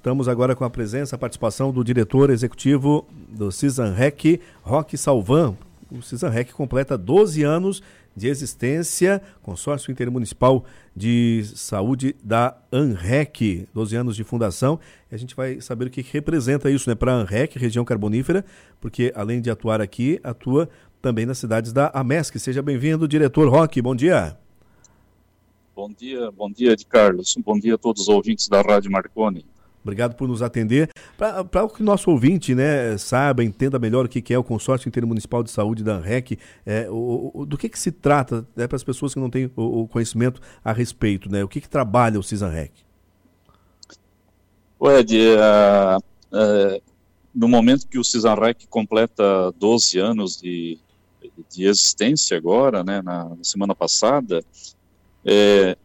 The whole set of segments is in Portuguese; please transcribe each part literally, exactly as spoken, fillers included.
Estamos agora com a presença, a participação do diretor executivo do CISANREC, Roque Salvan. O CISANREC completa doze anos de existência, Consórcio Intermunicipal de Saúde da ANREC, doze anos de fundação. E a gente vai saber o que representa isso, né, para a ANREC, região carbonífera, porque além de atuar aqui, atua também nas cidades da AMESC. Seja bem-vindo, diretor Roque, bom dia. Bom dia, bom dia, Ed Carlos. Bom dia a todos os ouvintes da Rádio Marconi. Obrigado por nos atender. Para que o nosso ouvinte, né, saiba, entenda melhor o que, que é o Consórcio Intermunicipal de Saúde da ANREC, é, o, o, do que, que se trata, né, para as pessoas que não têm o, o conhecimento a respeito, né, o que, que trabalha o CISANREC? O Ed, é, é, no momento que o CISANREC completa doze anos de, de existência agora, né, na, na semana passada, é,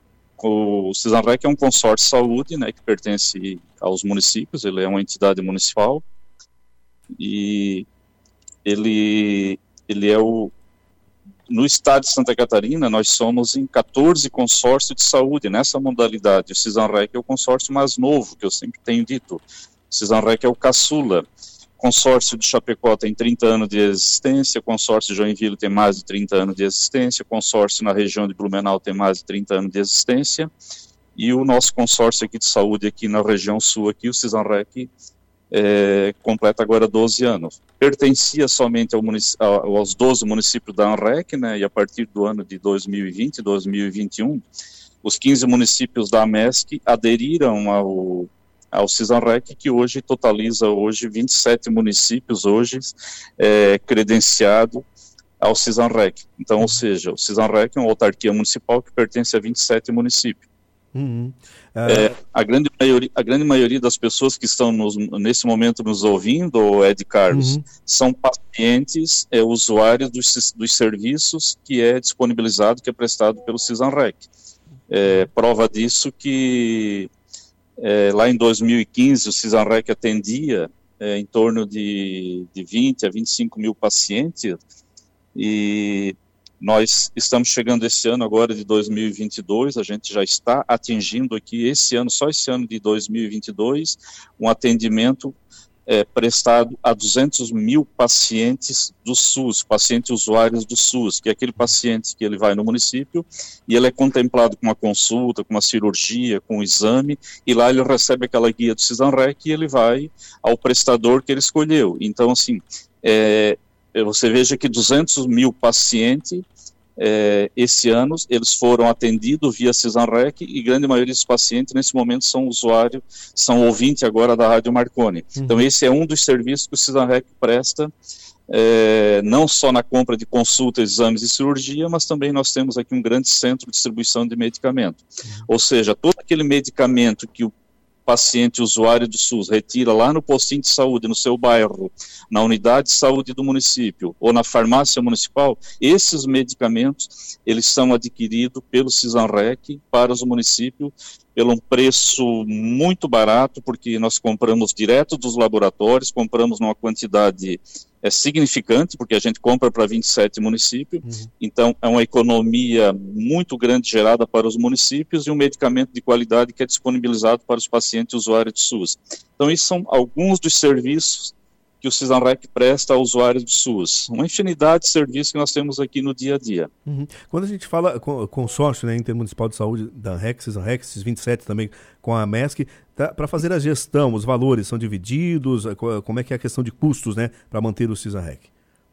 o CISANREC é um consórcio de saúde, né, que pertence aos municípios. Ele é uma entidade municipal e ele, ele é o... No estado de Santa Catarina, nós somos em quatorze consórcios de saúde nessa modalidade. O CISANREC é o consórcio mais novo, que eu sempre tenho dito. O CISANREC é o caçula. O consórcio de Chapecó tem trinta anos de existência, o consórcio de Joinville tem mais de trinta anos de existência, o consórcio na região de Blumenau tem mais de trinta anos de existência, e o nosso consórcio aqui de saúde, aqui na região sul, aqui, o CISANREC, é, completa agora doze anos. Pertencia somente ao munic- aos doze municípios da ANREC, né, e a partir do ano de dois mil e vinte, dois mil e vinte e um, os quinze municípios da AMESC aderiram ao ao CISANREC, que hoje totaliza hoje vinte e sete municípios hoje é, credenciado ao CISANREC. Então, ou seja, o CISANREC é uma autarquia municipal que pertence a vinte e sete municípios. Uhum. Uh... É, a, grande maioria, a grande maioria das pessoas que estão nos, nesse momento nos ouvindo, Ed Carlos, uhum. são pacientes, é, usuários dos, dos serviços que é disponibilizado, que é prestado pelo CISANREC. É, prova disso que É, lá em dois mil e quinze, o CISANREC atendia é, em torno de, de vinte a vinte e cinco mil pacientes, e nós estamos chegando esse ano agora de dois mil e vinte e dois, a gente já está atingindo aqui esse ano, só esse ano de dois mil e vinte e dois, um atendimento é, prestado a duzentos mil pacientes do SUS, pacientes usuários do SUS, que é aquele paciente que ele vai no município e ele é contemplado com uma consulta, com uma cirurgia, com um exame, e lá ele recebe aquela guia do CISANREC e ele vai ao prestador que ele escolheu. Então, assim, é, você veja que duzentos mil pacientes, é, esse ano, eles foram atendidos via CISANREC, e grande maioria dos pacientes, nesse momento, são usuários, são ouvintes agora da Rádio Marconi. Uhum. Então, esse é um dos serviços que o CISANREC presta, é, não só na compra de consultas, exames e cirurgia, mas também nós temos aqui um grande centro de distribuição de medicamento. Uhum. Ou seja, todo aquele medicamento que o paciente usuário do SUS retira lá no postinho de saúde, no seu bairro, na unidade de saúde do município ou na farmácia municipal, esses medicamentos, eles são adquiridos pelo CISANREC para os municípios pelo um preço muito barato, porque nós compramos direto dos laboratórios, compramos numa quantidade é, significante, porque a gente compra para vinte e sete municípios, uhum. Então é uma economia muito grande gerada para os municípios e um medicamento de qualidade que é disponibilizado para os pacientes usuários do SUS. Então, esses são alguns dos serviços que o CISANREC presta ao usuário do SUS. Uma infinidade de serviços que nós temos aqui no dia a dia. Uhum. Quando a gente fala com, consórcio, né, Intermunicipal de Saúde da ANREC, CISANREC, esses vinte e sete também com a AMESC, tá, para fazer a gestão, os valores são divididos, como é que é a questão de custos, né, para manter o CISANREC?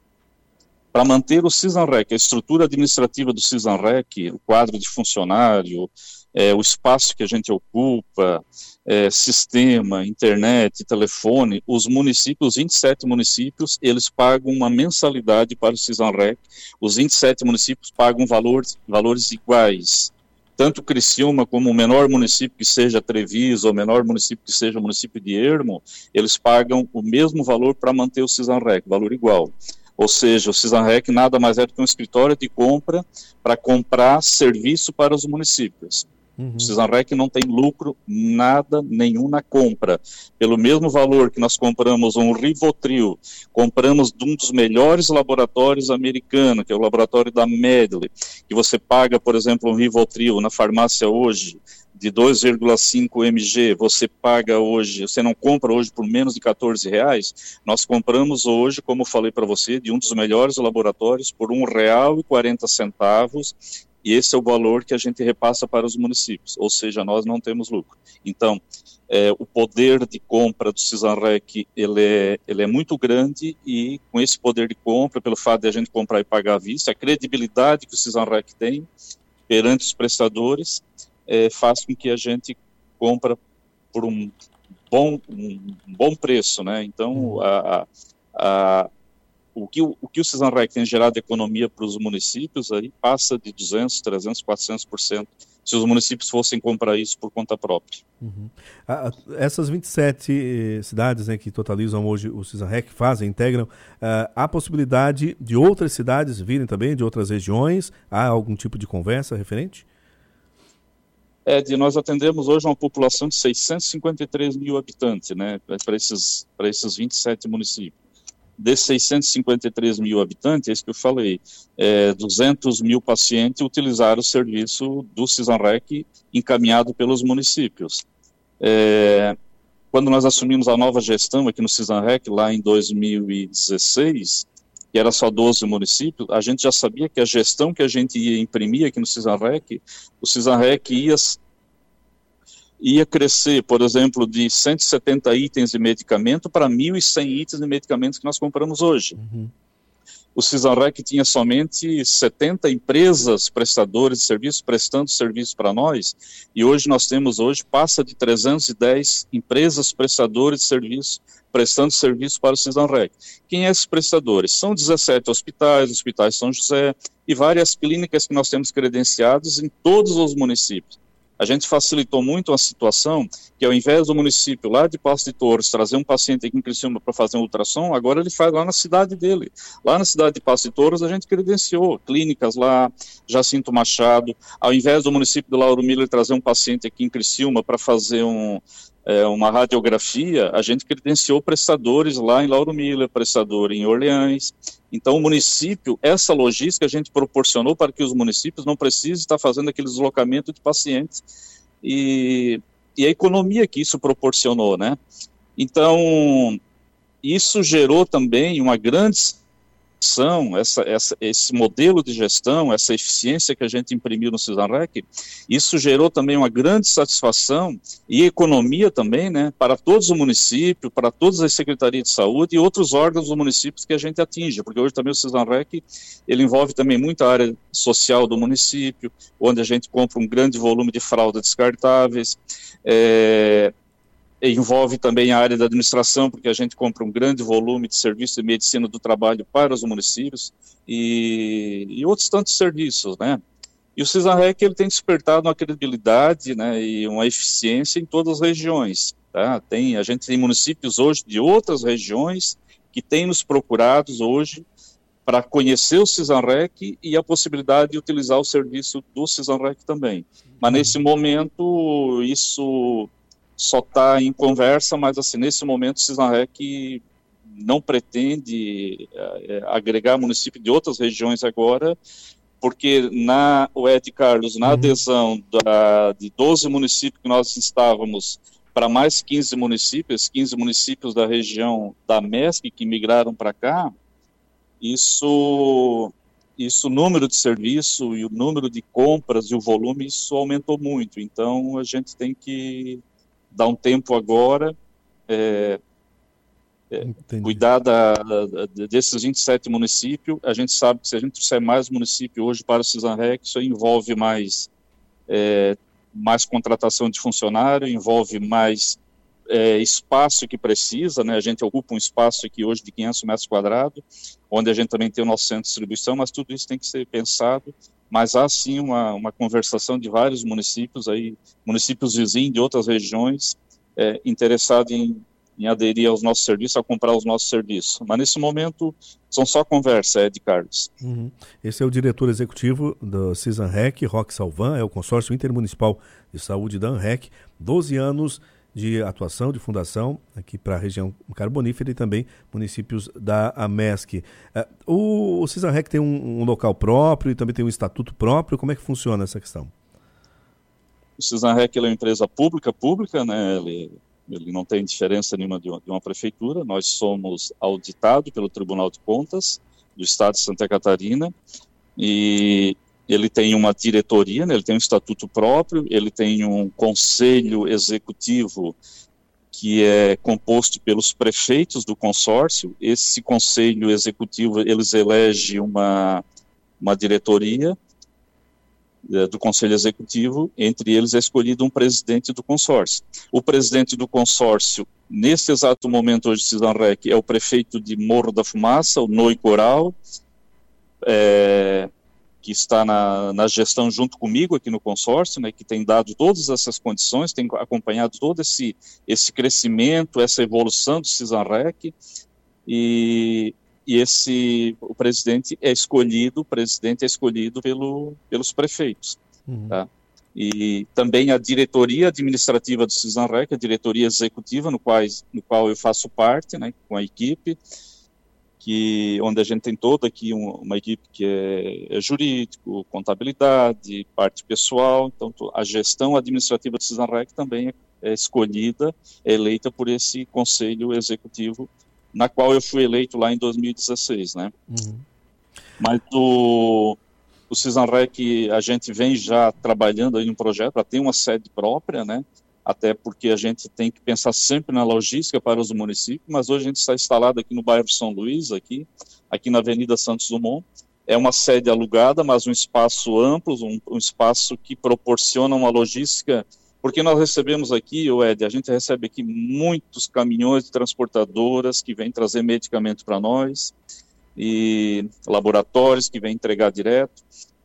Para manter o CISANREC, a estrutura administrativa do CISANREC, o quadro de funcionário, é, o espaço que a gente ocupa, é, sistema, internet, telefone, os municípios, os vinte e sete municípios, eles pagam uma mensalidade para o CISANREC, os vinte e sete municípios pagam valores, valores iguais. Tanto Criciúma como o menor município que seja Treviso, ou o menor município que seja o município de Ermo, eles pagam o mesmo valor para manter o CISANREC, valor igual. Ou seja, o CISANREC nada mais é do que um escritório de compra para comprar serviço para os municípios. Uhum. O CISANREC não tem lucro nada, nenhum na compra. Pelo mesmo valor que nós compramos um Rivotril, compramos de um dos melhores laboratórios americanos, que é o laboratório da Medley, que você paga, por exemplo, um Rivotril na farmácia hoje, de dois vírgula cinco mililitros, você paga hoje, você não compra hoje por menos de quatorze reais, nós compramos hoje, como eu falei para você, de um dos melhores laboratórios por um real e quarenta centavos, e esse é o valor que a gente repassa para os municípios, ou seja, nós não temos lucro. Então, é, o poder de compra do Cisanrec, ele é, ele é muito grande, e com esse poder de compra, pelo fato de a gente comprar e pagar à vista, a credibilidade que o Cisanrec tem perante os prestadores, É, faz com que a gente compra por um bom, um bom preço, né? Então, a, a, o que o, o, que o Cisanrec tem gerado de economia para os municípios aí passa de duzentos, trezentos, quatrocentos por cento, se os municípios fossem comprar isso por conta própria. Uhum. Ah, essas vinte e sete eh, cidades, né, que totalizam hoje o Cisanrec, fazem, integram, ah, há possibilidade de outras cidades virem também, de outras regiões? Há algum tipo de conversa referente? É, de, nós atendemos hoje uma população de seiscentos e cinquenta e três mil habitantes, né, para esses, para esses vinte e sete municípios. Desses seiscentos e cinquenta e três mil habitantes, é isso que eu falei, é, duzentos mil pacientes utilizaram o serviço do Cisanrec encaminhado pelos municípios. É, quando nós assumimos a nova gestão aqui no Cisanrec, lá em dois mil e dezesseis, que era só doze municípios, a gente já sabia que a gestão que a gente ia imprimir aqui no Cisanrec, o Cisanrec ia, ia crescer, por exemplo, de cento e setenta itens de medicamento para mil e cem itens de medicamentos que nós compramos hoje. Uhum. O Cisanrec tinha somente setenta empresas prestadores de serviços, prestando serviço para nós, e hoje nós temos, hoje, passa de trezentas e dez empresas prestadores de serviço, prestando serviço para o Cisanrec. Quem é esses prestadores? São dezessete hospitais, hospitais São José, e várias clínicas que nós temos credenciados em todos os municípios. A gente facilitou muito a situação que, ao invés do município lá de Passo de Torres trazer um paciente aqui em Criciúma para fazer um ultrassom, agora ele faz lá na cidade dele. Lá na cidade de Passo de Torres a gente credenciou clínicas lá, Jacinto Machado. Ao invés do município de Lauro Miller trazer um paciente aqui em Criciúma para fazer um, é, uma radiografia, a gente credenciou prestadores lá em Lauro Miller, prestador em Orleans. Então, o município, essa logística a gente proporcionou para que os municípios não precisem estar fazendo aquele deslocamento de pacientes e, e a economia que isso proporcionou, né? Então, isso gerou também uma grande ação, essa, essa, esse modelo de gestão, essa eficiência que a gente imprimiu no Cisanrec, isso gerou também uma grande satisfação e economia também, né, para todos os municípios, para todas as secretarias de saúde e outros órgãos dos municípios que a gente atinge, porque hoje também o Cisanrec, ele envolve também muita área social do município, onde a gente compra um grande volume de fraldas descartáveis, é, envolve também a área da administração, porque a gente compra um grande volume de serviços de medicina do trabalho para os municípios e, e outros tantos serviços, né? E o Cisanrec, ele tem despertado uma credibilidade, né, e uma eficiência em todas as regiões, tá? Tem, a gente tem municípios hoje de outras regiões que têm nos procurado hoje para conhecer o Cisanrec e a possibilidade de utilizar o serviço do Cisanrec também. Mas nesse momento, isso só está em conversa, mas assim, nesse momento o Cisanrec não pretende é, agregar municípios de outras regiões agora, porque na, o Ed Carlos, na adesão da, de doze municípios que nós estávamos para mais quinze municípios, quinze municípios da região da M E S C que migraram para cá, isso, isso, o número de serviço e o número de compras e o volume, isso aumentou muito, então a gente tem que dar um tempo agora, é, é, cuidar da, da, desses vinte e sete municípios. A gente sabe que se a gente trouxer mais municípios hoje para o Cisanrec, isso envolve mais, é, mais contratação de funcionário, envolve mais é, espaço que precisa, né? A gente ocupa um espaço aqui hoje de quinhentos metros quadrados, onde a gente também tem o nosso centro de distribuição, mas tudo isso tem que ser pensado. Mas há sim uma, uma conversação de vários municípios, aí, municípios vizinhos de outras regiões, é, interessados em, em aderir aos nossos serviços, a comprar os nossos serviços. Mas nesse momento são só conversa, Ed Carlos. Uhum. Esse é o diretor executivo do Cisanrec, Roque Salvan, é o consórcio intermunicipal de saúde da ANREC, doze anos de atuação, de fundação, aqui para a região carbonífera e também municípios da A M E S C. Uh, o, o Cisanrec tem um, um local próprio e também tem um estatuto próprio, como é que funciona essa questão? O CISANREC é uma empresa pública, pública, né? Ele, ele não tem diferença nenhuma de uma, de uma prefeitura. Nós somos auditados pelo Tribunal de Contas do Estado de Santa Catarina, e ele tem uma diretoria, né? Ele tem um estatuto próprio, ele tem um conselho executivo que é composto pelos prefeitos do consórcio. Esse conselho executivo, eles elegem uma, uma diretoria é, do conselho executivo, entre eles é escolhido um presidente do consórcio. O presidente do consórcio, nesse exato momento hoje, CISANREC, é o prefeito de Morro da Fumaça, o Noi Coral, é, que está na, na gestão junto comigo aqui no consórcio, né, que tem dado todas essas condições, tem acompanhado todo esse, esse crescimento, essa evolução do CISANREC, e, e esse, o presidente é escolhido, o presidente é escolhido pelo, pelos prefeitos. Uhum. Tá? E também a diretoria administrativa do CISANREC, a diretoria executiva, no, quais, no qual eu faço parte, né, com a equipe, que, onde a gente tem toda aqui uma, uma equipe que é, é jurídico, contabilidade, parte pessoal. Então, a gestão administrativa do CISANREC também é, é escolhida, é eleita por esse conselho executivo, na qual eu fui eleito lá em dois mil e dezesseis, né? Uhum. Mas o, o CISANREC, a gente vem já trabalhando aí no projeto para ter uma sede própria, né? Até porque a gente tem que pensar sempre na logística para os municípios, mas hoje a gente está instalado aqui no bairro São Luís, aqui, aqui na Avenida Santos Dumont. É uma sede alugada, mas um espaço amplo, um, um espaço que proporciona uma logística, porque nós recebemos aqui, Ed, a gente recebe aqui muitos caminhões de transportadoras que vêm trazer medicamento para nós, e laboratórios que vêm entregar direto,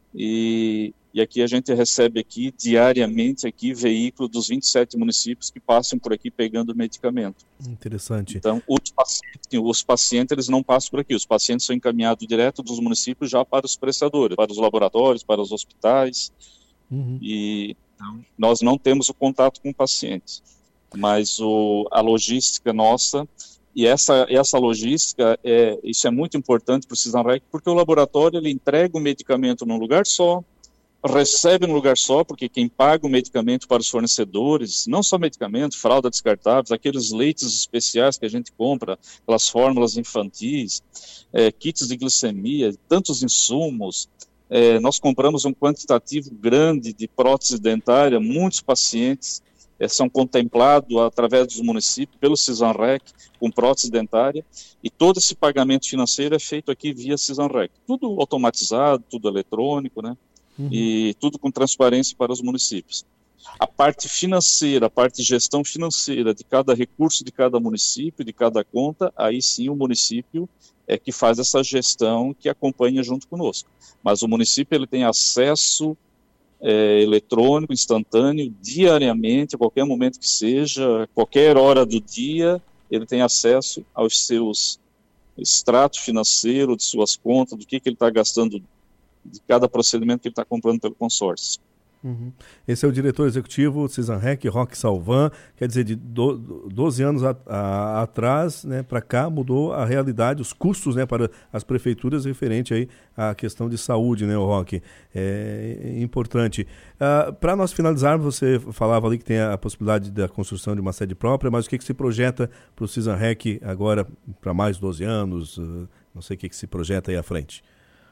e... E aqui a gente recebe aqui diariamente aqui veículo dos vinte e sete municípios que passam por aqui pegando medicamento. Interessante. Então, os pacientes, os pacientes eles não passam por aqui, os pacientes são encaminhados direto dos municípios já para os prestadores, para os laboratórios, para os hospitais. Uhum. E então, nós não temos o contato com o paciente, mas o, a logística nossa, e essa, essa logística, é, isso é muito importante para o CISANREC, porque o laboratório ele entrega o medicamento num lugar só, recebe num lugar só, porque quem paga o medicamento para os fornecedores, não só medicamento, fralda descartáveis, aqueles leites especiais que a gente compra, aquelas fórmulas infantis, é, kits de glicemia, tantos insumos, é, nós compramos um quantitativo grande de prótese dentária, muitos pacientes é, são contemplados através dos municípios, pelo CISANREC, com prótese dentária, e todo esse pagamento financeiro é feito aqui via CISANREC, tudo automatizado, tudo eletrônico, né? Uhum. E tudo com transparência para os municípios. A parte financeira, a parte de gestão financeira de cada recurso de cada município, de cada conta, aí sim o município é que faz essa gestão que acompanha junto conosco. Mas o município ele tem acesso é, eletrônico, instantâneo, diariamente, a qualquer momento que seja, qualquer hora do dia, ele tem acesso aos seus extratos financeiros, de suas contas, do que, que ele está gastando de cada procedimento que ele está comprando pelo consórcio. Uhum. Esse é o diretor executivo CISANREC, Roque Salvan. Quer dizer, de do, doze anos a, a, atrás, né, para cá, mudou a realidade, os custos, né, para as prefeituras referente aí à questão de saúde, né, o Roque? É, é importante. Uh, para nós finalizarmos, você falava ali que tem a possibilidade da construção de uma sede própria, mas o que, que se projeta para o CISANREC agora para mais doze anos? Uh, não sei o que, que se projeta aí à frente.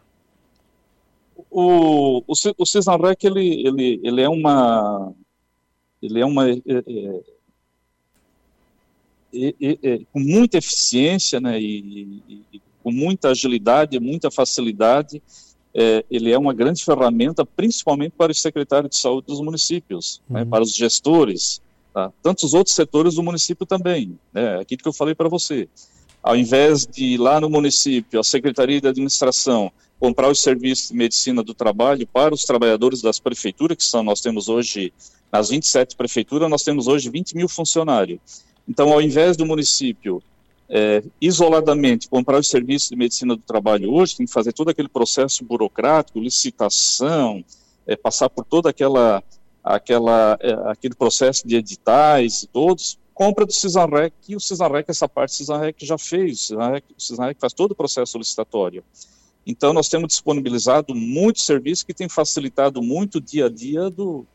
O, o, o CISANREC, ele, ele, ele é uma, ele é uma, é, é, é, é, com muita eficiência, né, e, e, e com muita agilidade, muita facilidade, é, ele é uma grande ferramenta, principalmente para os secretários de saúde dos municípios, uhum. né, para os gestores, tá? Tantos outros setores do município também, né, aquilo que eu falei para você. Ao invés de ir lá no município, a Secretaria de Administração, comprar os serviços de medicina do trabalho para os trabalhadores das prefeituras, que são, nós temos hoje, nas vinte e sete prefeituras, nós temos hoje vinte mil funcionários. Então, ao invés do município, é, isoladamente, comprar os serviços de medicina do trabalho hoje, tem que fazer todo aquele processo burocrático, licitação, é, passar por todo aquela, aquela, é, aquele processo de editais e todos, compra do CISANREC, e o CISANREC, essa parte do CISANREC já fez, o CISANREC, o CISANREC faz todo o processo licitatório. Então, nós temos disponibilizado muitos serviços que têm facilitado muito o dia a dia do,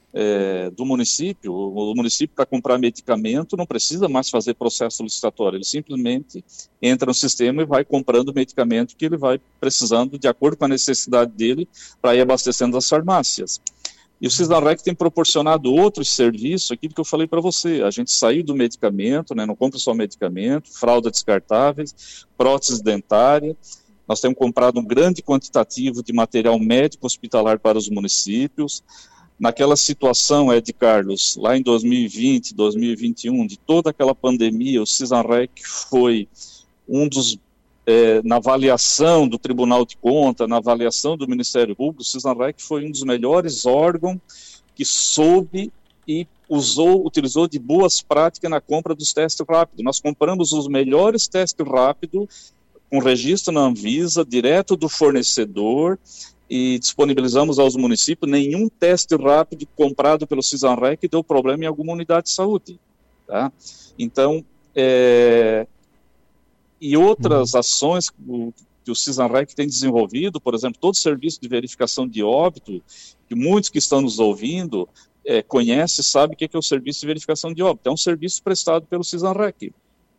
é, do município, o, o município para comprar medicamento não precisa mais fazer processo licitatório, ele simplesmente entra no sistema e vai comprando o medicamento que ele vai precisando de acordo com a necessidade dele para ir abastecendo as farmácias. E o Cisnarrec tem proporcionado outros serviços, aquilo que eu falei para você, a gente saiu do medicamento, né, não compra só medicamento, fralda descartáveis, prótese dentária, nós temos comprado um grande quantitativo de material médico hospitalar para os municípios. Naquela situação, Ed Carlos, lá em dois mil e vinte, dois mil e vinte e um, de toda aquela pandemia, o Cisnarrec foi um dos, é, na avaliação do Tribunal de Contas, na avaliação do Ministério Público, o Cisnarrec foi um dos melhores órgãos que soube e usou, utilizou de boas práticas na compra dos testes rápidos. Nós compramos os melhores testes rápidos, com registro na Anvisa, direto do fornecedor, e disponibilizamos aos municípios. Nenhum teste rápido comprado pelo Cisnarrec deu problema em alguma unidade de saúde. Tá? Então, é... e outras uhum. ações que o Cisnarrec tem desenvolvido, por exemplo, todo o serviço de verificação de óbito, que muitos que estão nos ouvindo é, conhecem, sabem o que é o serviço de verificação de óbito. É um serviço prestado pelo Cisnarrec.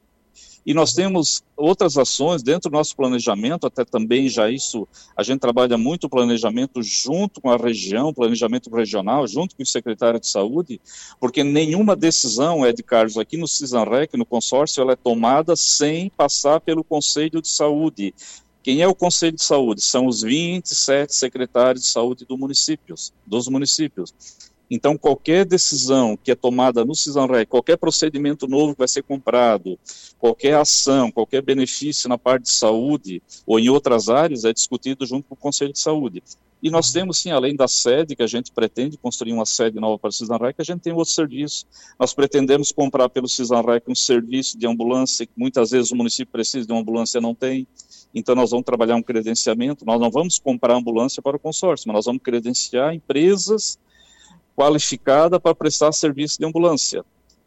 E nós temos outras ações dentro do nosso planejamento, até também já isso, a gente trabalha muito o planejamento junto com a região, planejamento regional, junto com o secretário de saúde, porque nenhuma decisão, Ed Carlos, aqui no Cisnarrec, no consórcio, ela é tomada sem passar pelo Conselho de Saúde. Quem é o Conselho de Saúde? São os vinte e sete secretários de saúde do municípios, dos municípios. Então, qualquer decisão que é tomada no Cisnarrec, qualquer procedimento novo que vai ser comprado, qualquer ação, qualquer benefício na parte de saúde ou em outras áreas, é discutido junto com o Conselho de Saúde. E nós temos, sim, além da sede, que a gente pretende construir uma sede nova para o Cisnarrec, a gente tem outro serviço. Nós pretendemos comprar pelo Cisnarrec um serviço de ambulância, que muitas vezes o município precisa de uma ambulância e não tem. Então, nós vamos trabalhar um credenciamento. Nós não vamos comprar ambulância para o consórcio, mas nós vamos credenciar empresas qualificada para prestar serviço de ambulância.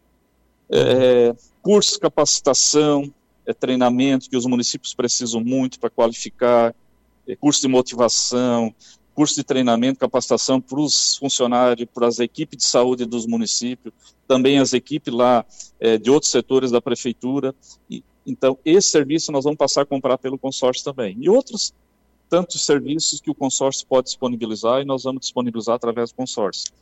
É, curso de capacitação, é, treinamento que os municípios precisam muito para qualificar, é, curso de motivação, curso de treinamento, capacitação para os funcionários, para as equipes de saúde dos municípios, também as equipes lá é, de outros setores da prefeitura. E, então, esse serviço nós vamos passar a comprar pelo consórcio também. E outros tantos serviços que o consórcio pode disponibilizar e nós vamos disponibilizar através do consórcio.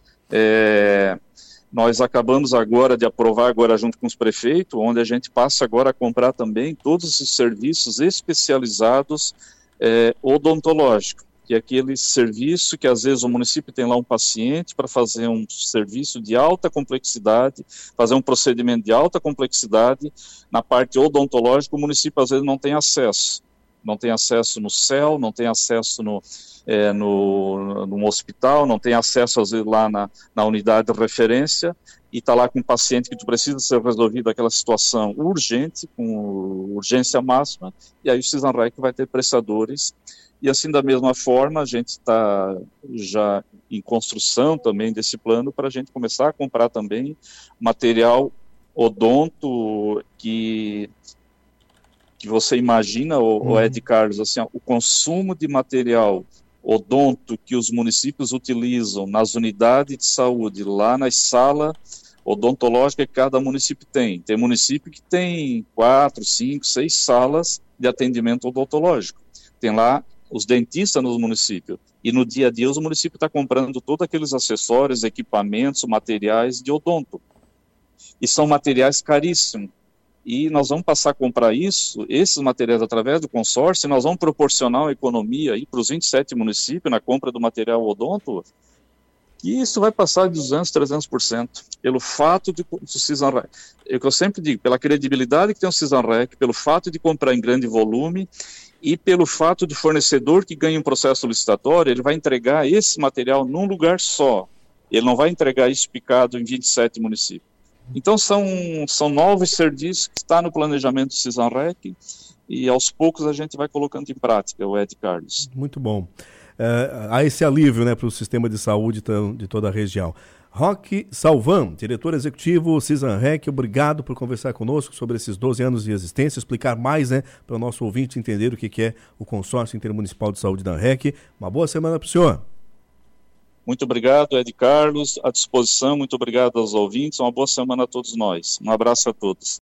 É, nós acabamos agora de aprovar, agora junto com os prefeitos, onde a gente passa agora a comprar também todos os serviços especializados é, odontológicos, que é aquele serviço que às vezes o município tem lá um paciente para fazer um serviço de alta complexidade, fazer um procedimento de alta complexidade, na parte odontológica o município às vezes não tem acesso. Não tem acesso no C E L, não tem acesso no, é, no, no hospital, não tem acesso às vezes lá na, na unidade de referência, e está lá com um paciente que tu precisa ser resolvido aquela situação urgente, com urgência máxima, e aí o Cisnarrec vai ter prestadores. E assim, da mesma forma, a gente está já em construção também desse plano para a gente começar a comprar também material odonto que... que você imagina, o, o Ed Carlos, assim, ó, o consumo de material odonto que os municípios utilizam nas unidades de saúde, lá nas salas odontológicas que cada município tem. Tem município que tem quatro, cinco, seis salas de atendimento odontológico. Tem lá os dentistas nos municípios. E no dia a dia, os municípios estão comprando todos aqueles acessórios, equipamentos, materiais de odonto. E são materiais caríssimos. E nós vamos passar a comprar isso, esses materiais através do consórcio, e nós vamos proporcionar uma economia aí para os vinte e sete municípios na compra do material odonto, e isso vai passar de duzentos, trezentos por cento, pelo fato de o Cisnarrec, é o que eu sempre digo, pela credibilidade que tem o Cisnarrec, pelo fato de comprar em grande volume, e pelo fato de fornecedor que ganha um processo licitatório, ele vai entregar esse material num lugar só, ele não vai entregar isso picado em vinte e sete municípios. Então, são, são novos serviços que estão no planejamento do Cisnarrec e, aos poucos, a gente vai colocando em prática, o Ed Carlos. Muito bom. Uh, há esse alívio, né, para o sistema de saúde de toda a região. Roque Salvan, diretor executivo Cisnarrec, obrigado por conversar conosco sobre esses doze anos de existência, explicar mais, né, para o nosso ouvinte entender o que, que é o Consórcio Intermunicipal de Saúde da ANREC. Uma boa semana para o senhor. Muito obrigado, Ed Carlos, à disposição, muito obrigado aos ouvintes, uma boa semana a todos nós. Um abraço a todos.